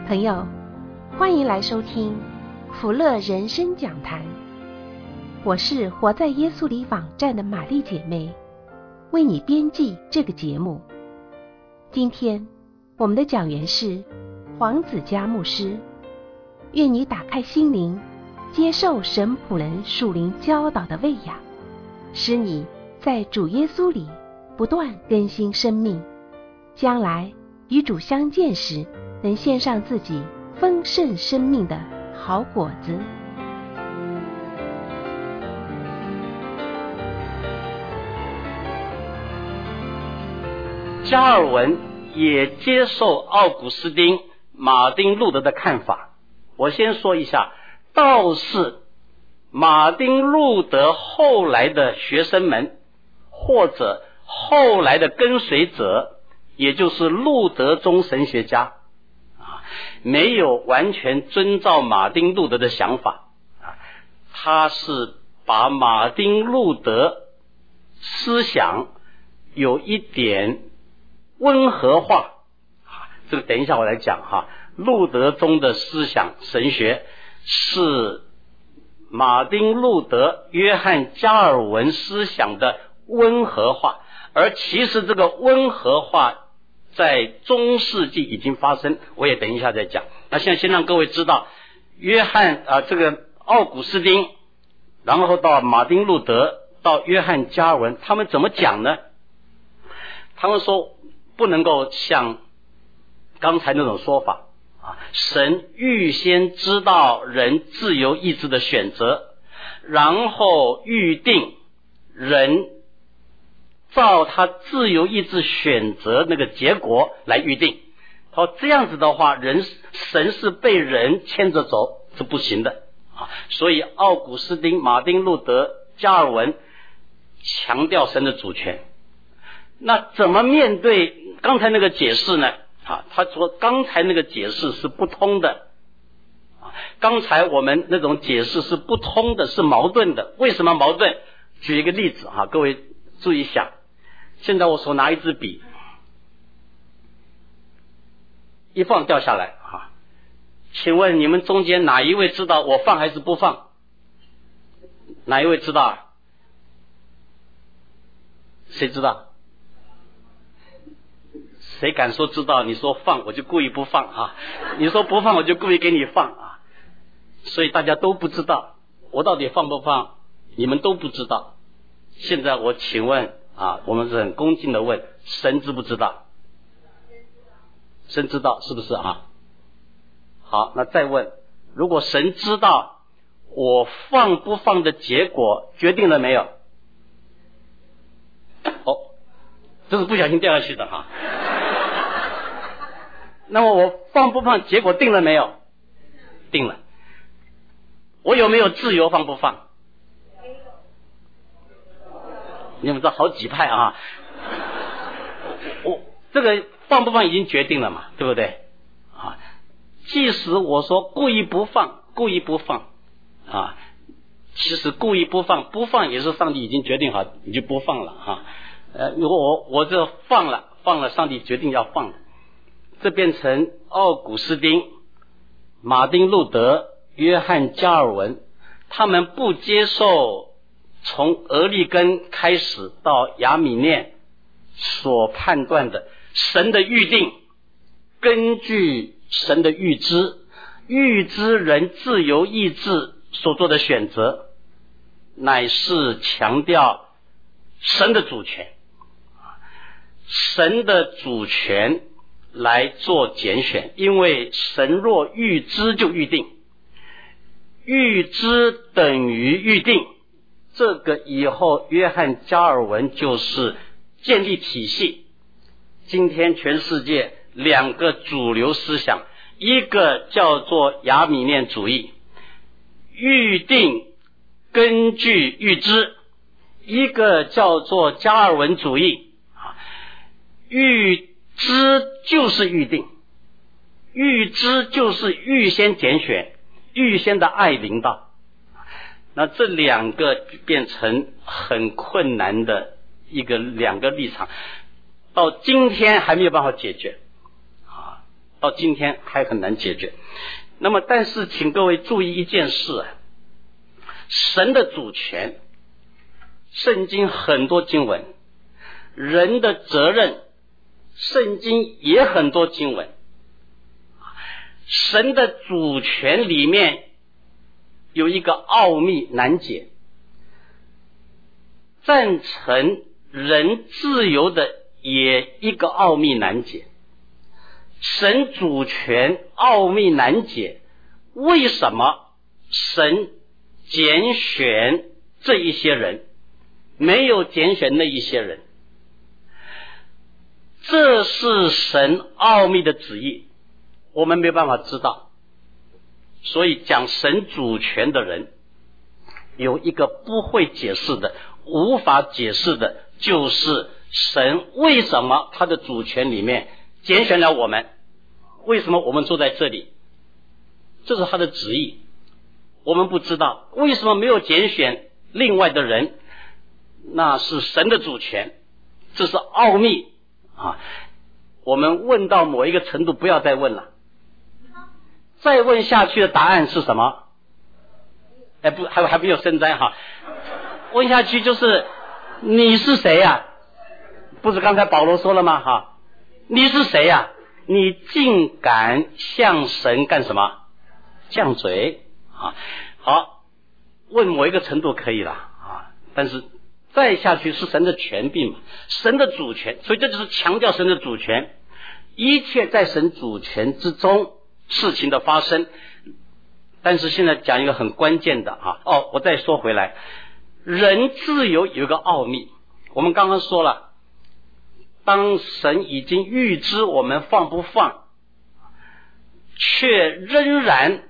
朋友，欢迎来收听福乐人生讲坛。我是活在耶稣里网站的玛丽姐妹，为你编辑这个节目。今天我们的讲员是黄子嘉牧师，愿你打开心灵，接受神仆人属灵教导的喂养，使你在主耶稣里不断更新生命，将来与主相见时，能献上自己丰盛生命的好果子。 加尔文也接受奥古斯丁、马丁路德的看法。我先说一下，倒是马丁路德后来的学生们，或者后来的跟随者，也就是路德宗神学家，没有完全遵照马丁路德的想法，他是把马丁路德思想有一点温和化，这个等一下我来讲哈。路德宗的思想神学是马丁路德、约翰加尔文思想的温和化，而其实这个温和化在中世纪已经发生，我也等一下再讲。那现在先让各位知道，这个奥古斯丁，然后到马丁路德，到约翰加尔文，他们怎么讲呢？他们说不能够像刚才那种说法，神预先知道人自由意志的选择，然后预定人照他自由意志选择那个结果来预定。这样子的话，神是被人牵着走，是不行的。所以奥古斯丁、马丁路德、加尔文强调神的主权。那怎么面对刚才那个解释呢？他说刚才那个解释是不通的，刚才我们那种解释是不通的，是矛盾的。为什么矛盾？举一个例子各位注意一下。现在我手拿一支笔，一放掉下来请问你们中间哪一位知道我放还是不放？哪一位知道？谁知道？谁敢说知道？你说放我就故意不放你说不放我就故意给你放所以大家都不知道我到底放不放，你们都不知道。现在我请问我们是很恭敬的问，神知不知道？神知道，是不是好，那再问，如果神知道，我放不放的结果决定了没有？这是不小心掉下去的那么我放不放结果定了没有？定了。我有没有自由放不放？你们知道好几派我这个放不放已经决定了嘛，对不对即使我说故意不放其实故意不放也是上帝已经决定好，你就不放了如果我这放了上帝决定要放了，这变成奥古斯丁、马丁路德、约翰加尔文，他们不接受从俄利根开始到亚米念所判断的神的预定，根据神的预知人自由意志所做的选择，乃是强调神的主权，神的主权来做拣选。因为神若预知就预定，预知等于预定，这个以后约翰加尔文就是建立体系。今天全世界两个主流思想，一个叫做亚米念主义，预定根据预知；一个叫做加尔文主义，预知就是预定，预知就是预先拣选，预先的爱领导。那这两个变成很困难的两个立场，到今天还没有办法解决到今天还很难解决。那么但是请各位注意一件事，神的主权，圣经很多经文，人的责任，圣经也很多经文。神的主权里面有一个奥秘难解，赞成人自由的也一个奥秘难解。神主权奥秘难解，为什么神拣选这一些人，没有拣选那一些人？这是神奥秘的旨意，我们没办法知道。所以讲神主权的人有一个不会解释的，无法解释的，就是神为什么他的主权里面拣选了我们，为什么我们坐在这里，这是他的旨意，我们不知道。为什么没有拣选另外的人，那是神的主权，这是奥秘啊。我们问到某一个程度不要再问了，再问下去的答案是什么？不，还没有升灾哈。问下去就是你是谁呀？不是刚才保罗说了吗？哈，你是谁呀？你竟敢向神干什么？犟嘴啊！好，问某一个程度可以了啊，但是再下去是神的权柄嘛，神的主权，所以这就是强调神的主权，一切在神主权之中事情的发生。但是现在讲一个很关键的啊，我再说回来，人自由有一个奥秘，我们刚刚说了，当神已经预知我们放不放，却仍然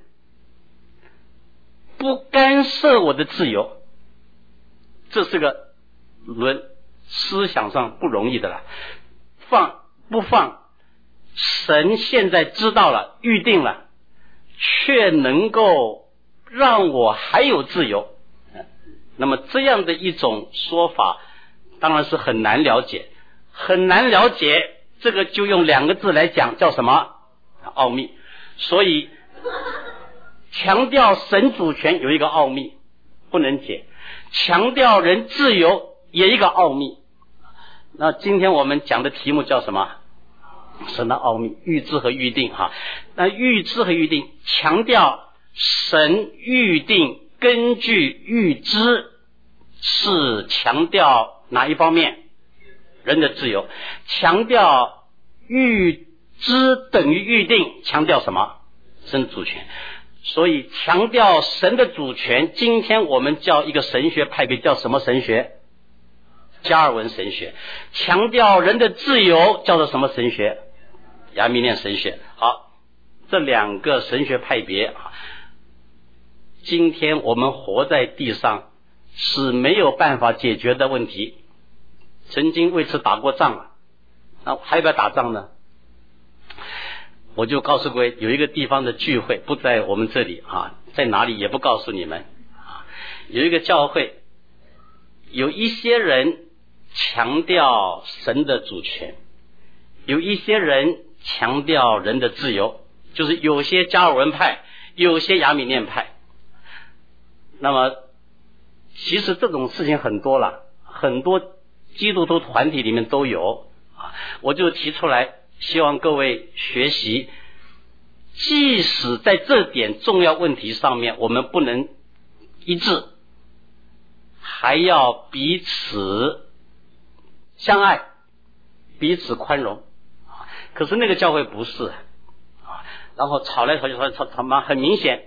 不干涉我的自由，这是个思想上不容易的了。放不放，神现在知道了，预定了，却能够让我还有自由。那么这样的一种说法当然是很难了解，很难了解，这个就用两个字来讲，叫什么？奥秘。所以强调神主权有一个奥秘不能解，强调人自由也一个奥秘。那今天我们讲的题目叫什么？神的奥秘，预知和预定哈。那预知和预定，强调神预定根据预知，是强调哪一方面？人的自由。强调预知等于预定，强调什么？神主权。所以强调神的主权，今天我们叫一个神学派别叫什么神学？加尔文神学。强调人的自由叫做什么神学？亚米念神学。好，这两个神学派别，今天我们活在地上是没有办法解决的问题。曾经为此打过仗了，那还要不要打仗呢？我就告诉各位，有一个地方的聚会不在我们这里在哪里也不告诉你们有一个教会，有一些人强调神的主权，有一些人强调人的自由，就是有些加尔文派，有些亚米念派。那么其实这种事情很多了，很多基督徒团体里面都有我就提出来，希望各位学习，即使在这点重要问题上面我们不能一致，还要彼此相爱，彼此宽容。可是那个教会不是然后吵来吵去，他妈很明显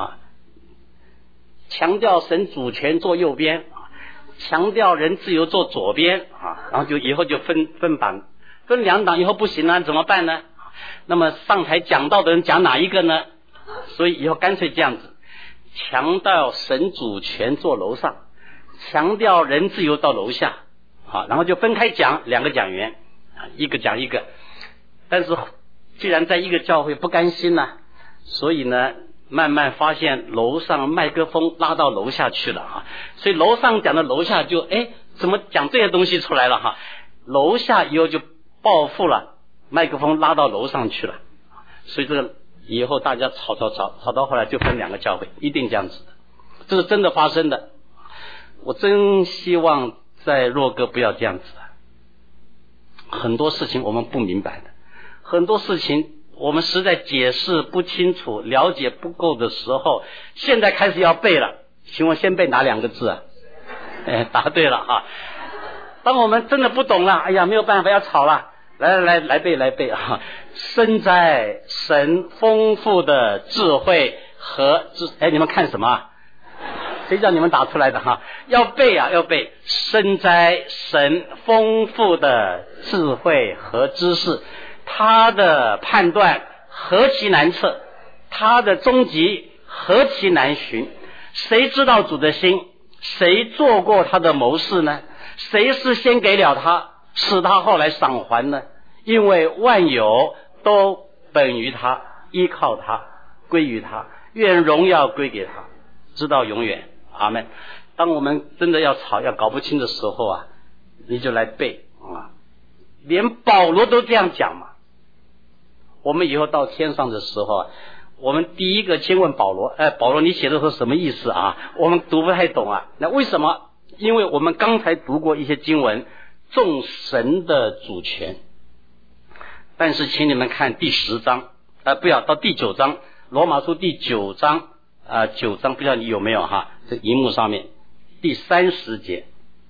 强调神主权坐右边强调人自由坐左边然后就以后就分党，分两党以后不行了，怎么办呢？那么上台讲道的人讲哪一个呢？所以以后干脆这样子，强调神主权坐楼上，强调人自由到楼下然后就分开讲，两个讲员一个讲一个。但是既然在一个教会不甘心呢，所以呢慢慢发现楼上麦克风拉到楼下去了所以楼上讲的楼下就怎么讲这些东西出来了楼下以后就报复了，麦克风拉到楼上去了。 所以这个以后大家吵到后来就分两个教会，一定这样子的，这是真的发生的。我真希望在若哥不要这样子的，很多事情我们不明白的，很多事情我们实在解释不清楚，了解不够的时候，现在开始要背了。请问先背哪两个字啊？答对了啊！当我们真的不懂了，哎呀，没有办法要吵了，来背啊！深哉神丰富的智慧和你们看什么啊？谁叫你们打出来的哈？要背啊，要背！深哉神丰富的智慧和知识，他的判断何其难测，他的终极何其难寻。谁知道主的心？谁做过他的谋士呢？谁是先给了他，使他后来赏还呢？因为万有都本于他，依靠他，归于他，愿荣耀归给他，直到永远。阿们。当我们真的要吵要搞不清的时候啊，你就来背啊，连保罗都这样讲嘛。我们以后到天上的时候啊，我们第一个先问保罗，保罗你写的是什么意思啊？我们读不太懂啊。那为什么？因为我们刚才读过一些经文，众神的主权。但是请你们看第10章，不要到第9章，罗马书第9章9章，不知道你有没有哈？这荧幕上面第30节，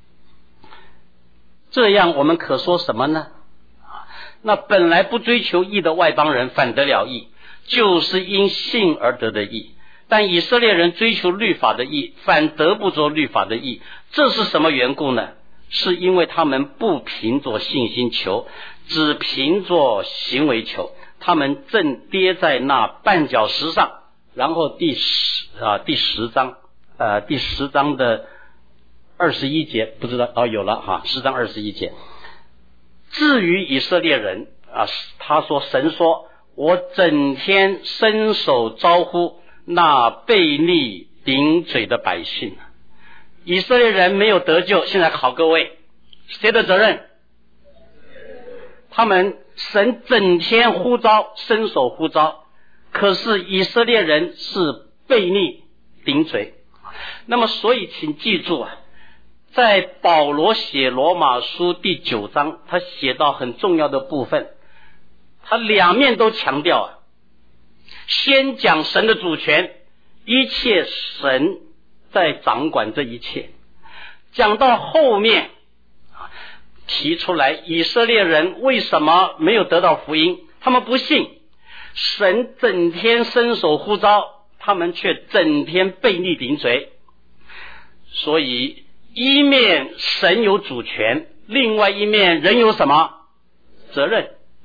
这样我们可说什么呢？那本来不追求义的外邦人反得了义，就是因信而得的义。但以色列人追求律法的义，反得不着律法的义，这是什么缘故呢？是因为他们不凭着信心求，只凭着行为求，他们正跌在那绊脚石上。然后第10章的21节，不知道有了哈，10章21节。至于以色列人他说神说，我整天伸手招呼那悖逆顶嘴的百姓。以色列人没有得救，现在考各位，谁的责任？他们神整天呼召，伸手呼召，可是以色列人是悖逆顶嘴。那么所以请记住在保罗写罗马书第9章，他写到很重要的部分，他两面都强调先讲神的主权，一切神在掌管这一切。讲到后面提出来以色列人为什么没有得到福音，他们不信，神整天伸手呼召，他们却整天悖逆顶嘴。所以一面神有主权，另外一面人有什么？责任。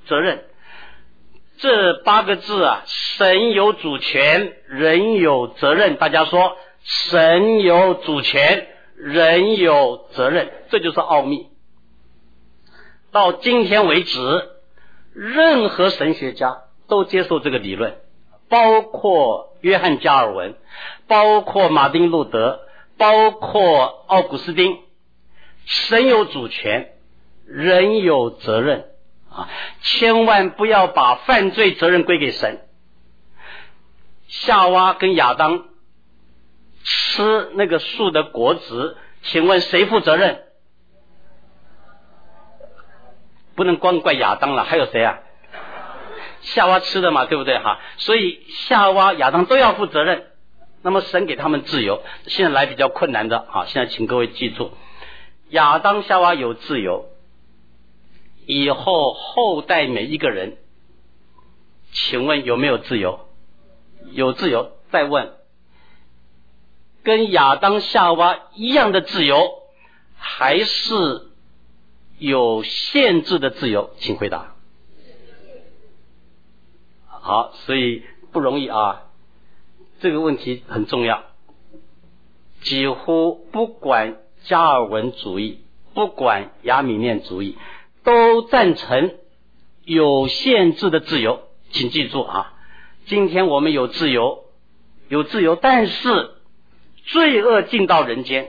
这8个字神有主权，人有责任。大家说，神有主权，人有责任，这就是奥秘。到今天为止，任何神学家都接受这个理论，包括约翰加尔文，包括马丁路德，包括奥古斯丁。神有主权，人有责任千万不要把犯罪责任归给神。夏娃跟亚当吃那个树的果子，请问谁负责任？不能光怪亚当了，还有谁夏娃吃的嘛，对不对所以夏娃亚当都要负责任。那么神给他们自由，现在来比较困难的现在请各位记住，亚当夏娃有自由，以后后代每一个人，请问有没有自由？有自由。再问，跟亚当夏娃一样的自由，还是有限制的自由？请回答。好，所以不容易这个问题很重要。几乎不管加尔文主义，不管亚米念主义，都赞成有限制的自由。请记住今天我们有自由，但是罪恶进到人间，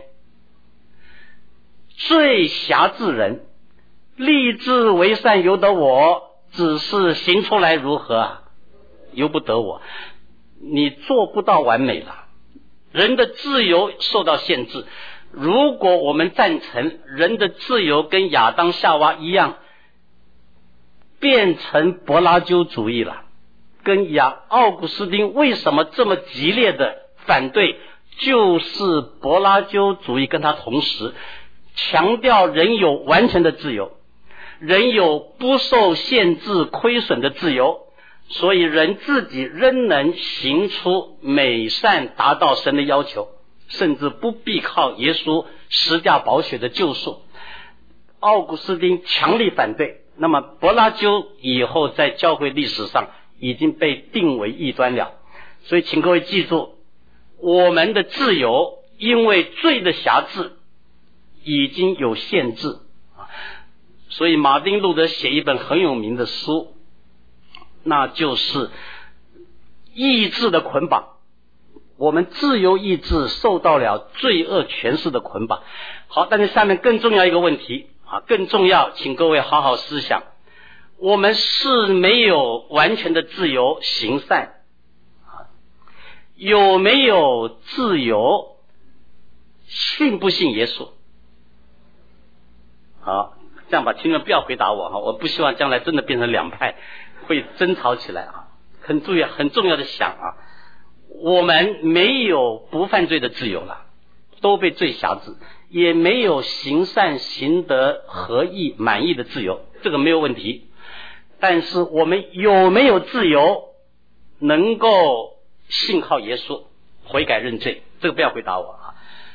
罪辖制人，立志为善由得我，只是行出来如何由不得我，你做不到完美了。人的自由受到限制，如果我们赞成人的自由跟亚当夏娃一样变成柏拉修主义了，跟奥古斯丁为什么这么激烈的反对，就是柏拉修主义跟他同时强调人有完全的自由，人有不受限制亏损的自由，所以人自己仍能行出美善，达到神的要求，甚至不必靠耶稣十架宝血的救赎。奥古斯丁强力反对，那么柏拉修以后在教会历史上已经被定为异端了。所以请各位记住，我们的自由因为罪的辖制已经有限制。所以马丁路德写一本很有名的书，那就是意志的捆绑。我们自由意志受到了罪恶权势的捆绑。好，但是下面更重要一个问题更重要，请各位好好思想，我们是没有完全的自由行善，有没有自由信不信耶稣？好，这样吧，请你们不要回答我我不希望将来真的变成两派会争吵起来很重要的想我们没有不犯罪的自由了，都被罪辖制，也没有行善行得合意满意的自由，这个没有问题。但是我们有没有自由能够信靠耶稣悔改认罪？这个不要回答我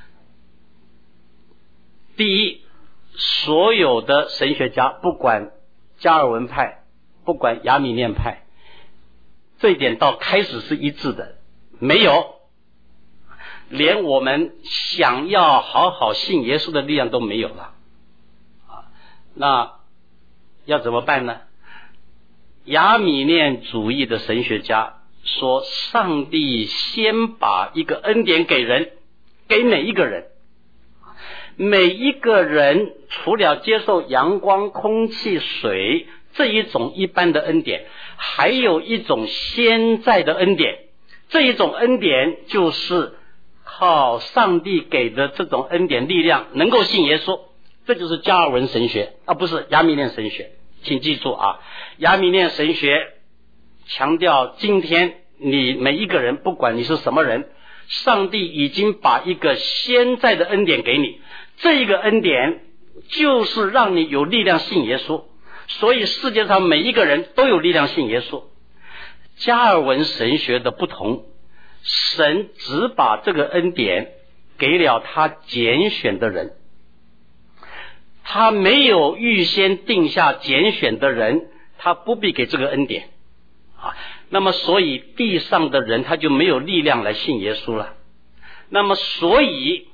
第一，所有的神学家，不管加尔文派，不管亚米念派，这一点到开始是一致的，没有，连我们想要好好信耶稣的力量都没有了那要怎么办呢？亚米念主义的神学家说，上帝先把一个恩典给人，给每一个人，每一个人除了接受阳光、空气、水这一种一般的恩典，还有一种先在的恩典，这一种恩典就是靠上帝给的这种恩典力量能够信耶稣，这就是加尔文神学不是亚米念神学。请记住亚米念神学强调，今天你每一个人不管你是什么人，上帝已经把一个先在的恩典给你，这一个恩典就是让你有力量信耶稣，所以世界上每一个人都有力量信耶稣。加尔文神学的不同，神只把这个恩典给了他拣选的人，他没有预先定下拣选的人，他不必给这个恩典那么所以地上的人他就没有力量来信耶稣了。那么所以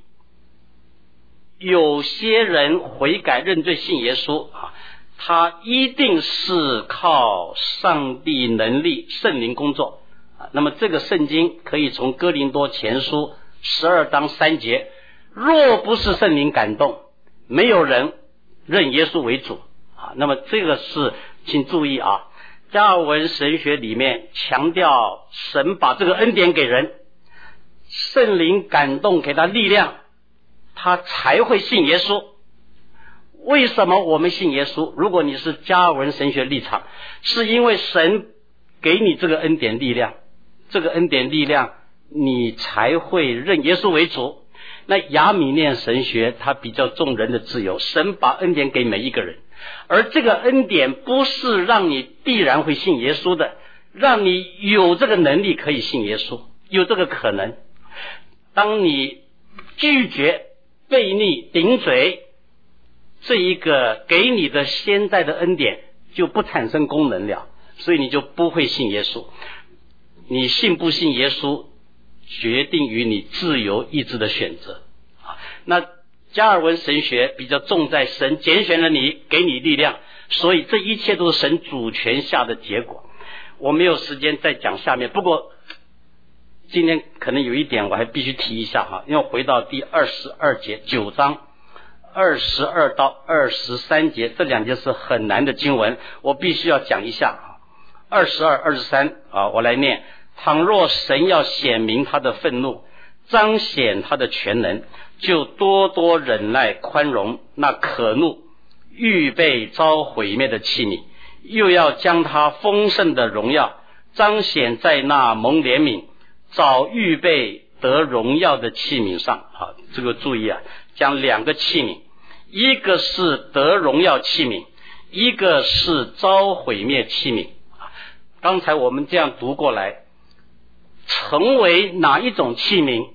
有些人悔改认罪信耶稣他一定是靠上帝能力圣灵工作那么这个圣经可以从哥林多前书12章3节，若不是圣灵感动，没有人认耶稣为主那么这个是请注意加尔文神学里面强调神把这个恩典给人，圣灵感动给他力量，他才会信耶稣。为什么我们信耶稣？如果你是加尔文神学立场，是因为神给你这个恩典力量，这个恩典力量你才会认耶稣为主。那亚米念神学它比较重人的自由，神把恩典给每一个人，而这个恩典不是让你必然会信耶稣的，让你有这个能力可以信耶稣，有这个可能。当你拒绝、悖逆、顶嘴，这一个给你的现在的恩典就不产生功能了，所以你就不会信耶稣。你信不信耶稣决定于你自由意志的选择那加尔文神学比较重在神拣选了你，给你力量，所以这一切都是神主权下的结果。我没有时间再讲下面，不过今天可能有一点我还必须提一下因为回到第22节9章22到23节，这两节是很难的经文，我必须要讲一下 22、23啊，我来念：倘若神要显明他的愤怒，彰显他的全能，就多多忍耐宽容那可怒预备遭毁灭的器皿，又要将他丰盛的荣耀彰显在那蒙怜悯早预备得荣耀的器皿上。好，这个注意啊，讲两个器皿，一个是得荣耀器皿，一个是遭毁灭器皿。刚才我们这样读过来，成为哪一种器皿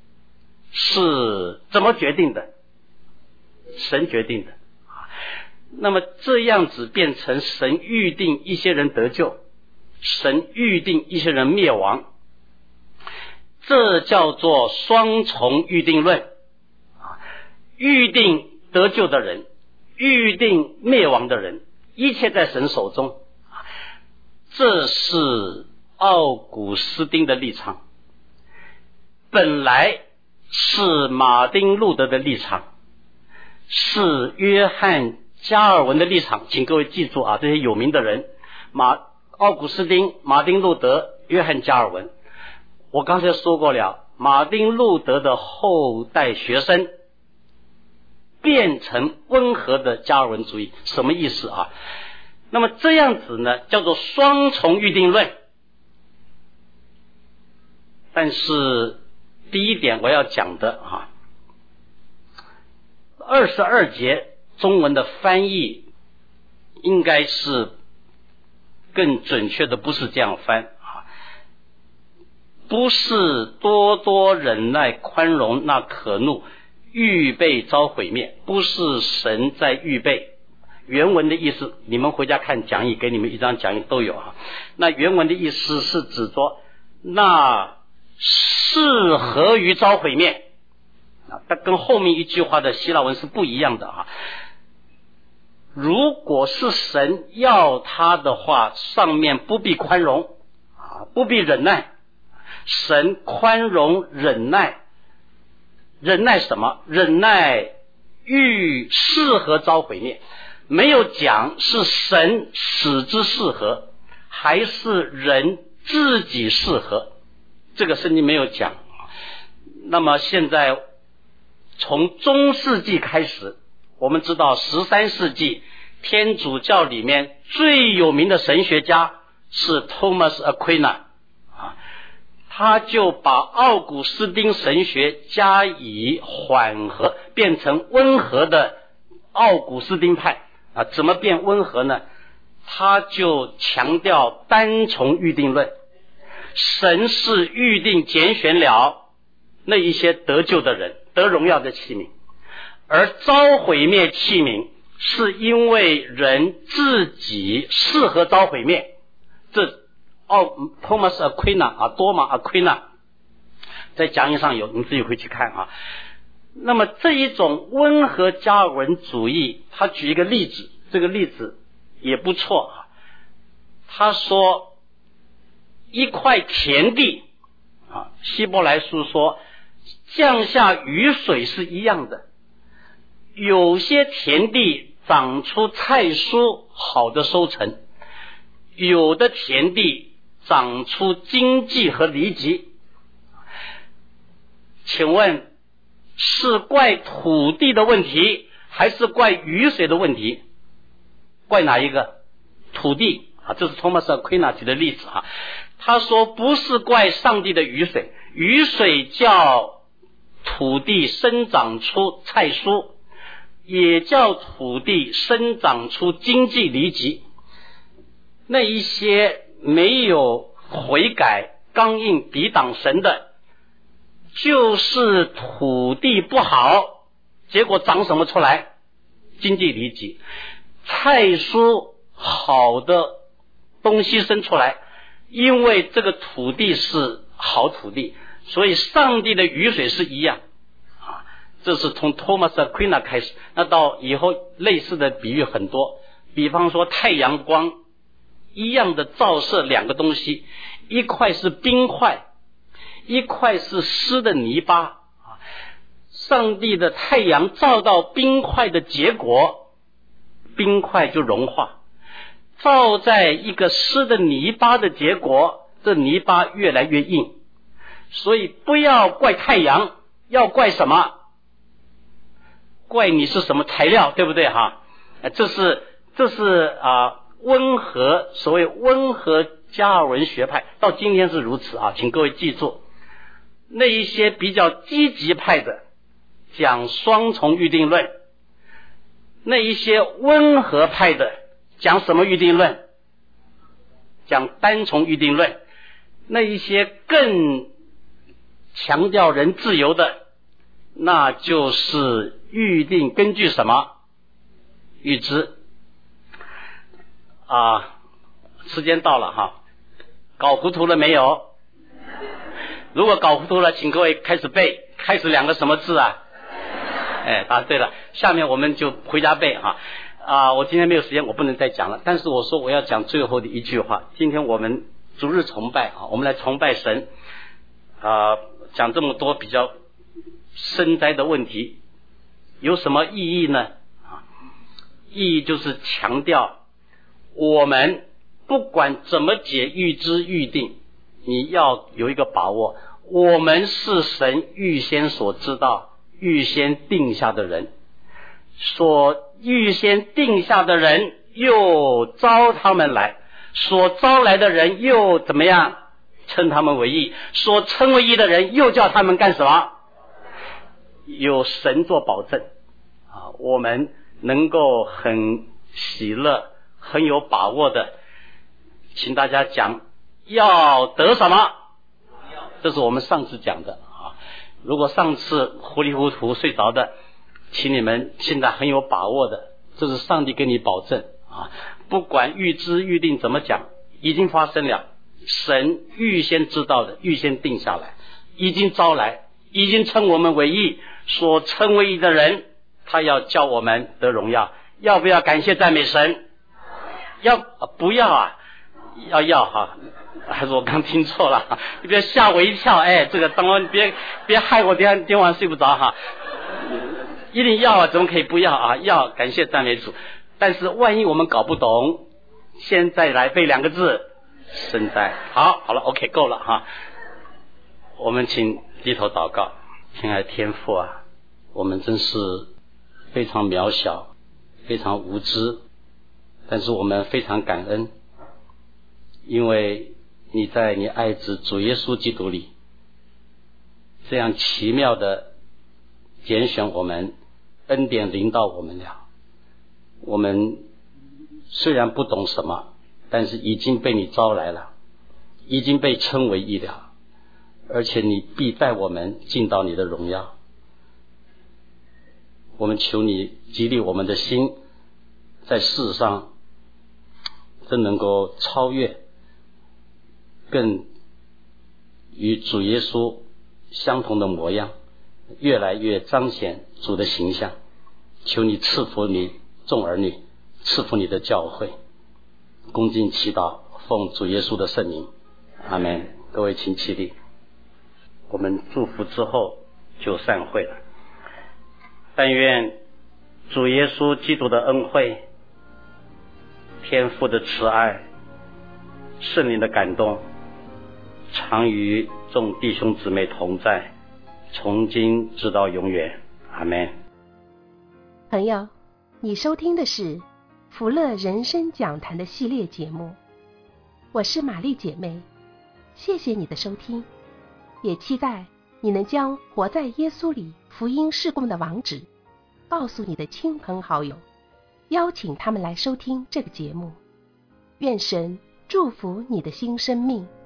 是怎么决定的？神决定的。那么这样子变成神预定一些人得救，神预定一些人灭亡，这叫做双重预定论。预定得救的人，预定灭亡的人，一切在神手中。这是奥古斯丁的立场，本来是马丁路德的立场，是约翰加尔文的立场。请各位记住啊，这些有名的人，奥古斯丁、马丁路德、约翰加尔文。我刚才说过了，马丁路德的后代学生变成温和的加尔文主义，什么意思啊？那么这样子呢，叫做双重预定论。但是第一点我要讲的22节中文的翻译应该是更准确的，不是这样翻不是多多忍耐宽容那可怒预备遭毁灭，不是神在预备。原文的意思你们回家看讲义，给你们一张讲义都有那原文的意思是指着那适合于遭毁灭但跟后面一句话的希腊文是不一样的如果是神要他的话，上面不必宽容不必忍耐。神宽容忍耐，忍耐什么？忍耐欲适合遭毁灭。没有讲是神使之适合，还是人自己适合，这个圣经没有讲。那么现在从中世纪开始，我们知道13世纪天主教里面最有名的神学家是 Thomas Aquinas他就把奥古斯丁神学加以缓和，变成温和的奥古斯丁派怎么变温和呢？他就强调单重预定论，神是预定拣选了那一些得救的人，得荣耀的器皿，而遭毁灭器皿是因为人自己适合遭毁灭。这Thomas Aquinas 多马 Aquinas 在讲义上有，你自己回去看那么这一种温和加尔文主义，他举一个例子，这个例子也不错他说一块田地希伯来书说降下雨水是一样的，有些田地长出菜蔬好的收成，有的田地长出荆棘和痢疾。请问是怪土地的问题，还是怪雨水的问题？怪哪一个？土地这是 Thomas Aquinas 举的例子他说不是怪上帝的雨水，雨水叫土地生长出菜蔬，也叫土地生长出荆棘痢疾。那一些没有悔改刚硬抵挡神的，就是土地不好，结果长什么出来？荆棘痢疾。菜蔬好的东西生出来，因为这个土地是好土地，所以上帝的雨水是一样这是从 Thomas Aquinas 开始。那到以后类似的比喻很多，比方说太阳光一样的照射两个东西，一块是冰块，一块是湿的泥巴上帝的太阳照到冰块的结果，冰块就融化。 造在一个湿的泥巴的结果，这泥巴越来越硬。所以不要怪太阳，要怪什么？怪你是什么材料，对不对哈？这是温和，所谓温和加尔文学派到今天是如此啊，请各位记住。那一些比较积极派的讲双重预定论，那一些温和派的讲什么预定论？讲单重预定论。那一些更强调人自由的，那就是预定根据什么？预知。时间到了哈，搞糊涂了没有？如果搞糊涂了，请各位开始背，开始两个什么字啊？答对了，下面我们就回家背哈。我今天没有时间，我不能再讲了，但是我说我要讲最后的一句话。今天我们逐日崇拜我们来崇拜神讲这么多比较深哉的问题，有什么意义呢？意义就是强调我们不管怎么解预知预定，你要有一个把握，我们是神预先所知道预先定下的人，所预先定下的人又招他们来，所招来的人又怎么样？称他们为义，所称为义的人又叫他们干什么？有神做保证我们能够很喜乐很有把握的请大家讲要得什么？这是我们上次讲的如果上次糊里糊涂睡着的，请你们现在很有把握的，这是上帝给你保证不管预知预定怎么讲，已经发生了，神预先知道的，预先定下来，已经招来，已经称我们为义，所称为义的人，他要叫我们得荣耀。要不要感谢赞美神？不要要还是我刚听错了？你别吓我一跳，这个当我别害我今天晚上睡不着一定要怎么可以不要要感谢赞美主。但是万一我们搞不懂，现在来背两个字，深哉。好了 OK 够了我们请低头祷告。亲爱的天父我们真是非常渺小，非常无知，但是我们非常感恩，因为你在你爱子主耶稣基督里这样奇妙的拣选我们，恩典临到我们了。我们虽然不懂什么，但是已经被你招来了，已经被称为义了，而且你必带我们进到你的荣耀。我们求你激励我们的心，在世上真能够超越，更与主耶稣相同的模样，越来越彰显主的形象。求你赐福你众儿女，赐福你的教会。恭敬祈祷，奉主耶稣的圣名，阿们。各位请起立，我们祝福之后就散会了。但愿主耶稣基督的恩惠，天父的慈爱，圣灵的感动，常与众弟兄姊妹同在，从今直到永远，阿们。 朋友，你收听的是福乐人生讲坛的系列节目，我是玛丽姐妹，谢谢你的收听，也期待你能将活在耶稣里福音事工的网址告诉你的亲朋好友，邀请他们来收听这个节目。愿神祝福你的新生命。